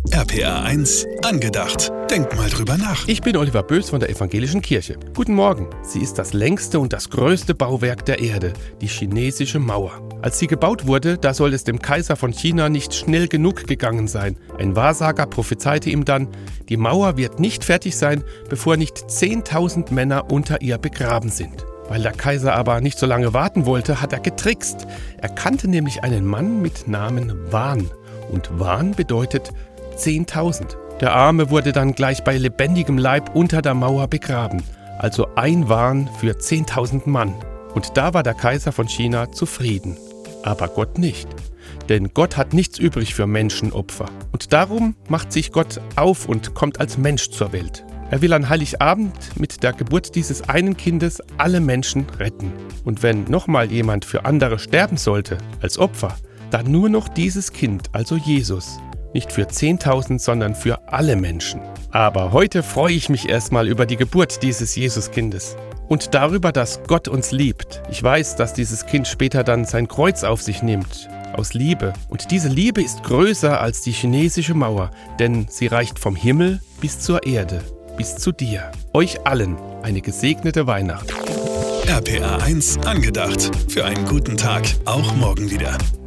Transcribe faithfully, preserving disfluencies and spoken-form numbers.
R P R eins angedacht. Denk mal drüber nach. Ich bin Oliver Bös von der Evangelischen Kirche. Guten Morgen. Sie ist das längste und das größte Bauwerk der Erde, die chinesische Mauer. Als sie gebaut wurde, da soll es dem Kaiser von China nicht schnell genug gegangen sein. Ein Wahrsager prophezeite ihm dann, die Mauer wird nicht fertig sein, bevor nicht zehntausend Männer unter ihr begraben sind. Weil der Kaiser aber nicht so lange warten wollte, hat er getrickst. Er kannte nämlich einen Mann mit Namen Wan. Und Wan bedeutet zehntausend. Der Arme wurde dann gleich bei lebendigem Leib unter der Mauer begraben. Also ein Wan für zehntausend Mann. Und da war der Kaiser von China zufrieden. Aber Gott nicht. Denn Gott hat nichts übrig für Menschenopfer. Und darum macht sich Gott auf und kommt als Mensch zur Welt. Er will an Heiligabend mit der Geburt dieses einen Kindes alle Menschen retten. Und wenn nochmal jemand für andere sterben sollte, als Opfer, dann nur noch dieses Kind, also Jesus. Nicht für zehntausend, sondern für alle Menschen. Aber heute freue ich mich erstmal über die Geburt dieses Jesuskindes. Und darüber, dass Gott uns liebt. Ich weiß, dass dieses Kind später dann sein Kreuz auf sich nimmt. Aus Liebe. Und diese Liebe ist größer als die chinesische Mauer. Denn sie reicht vom Himmel bis zur Erde. Bis zu dir. Euch allen eine gesegnete Weihnacht. R P R eins angedacht. Für einen guten Tag, auch morgen wieder.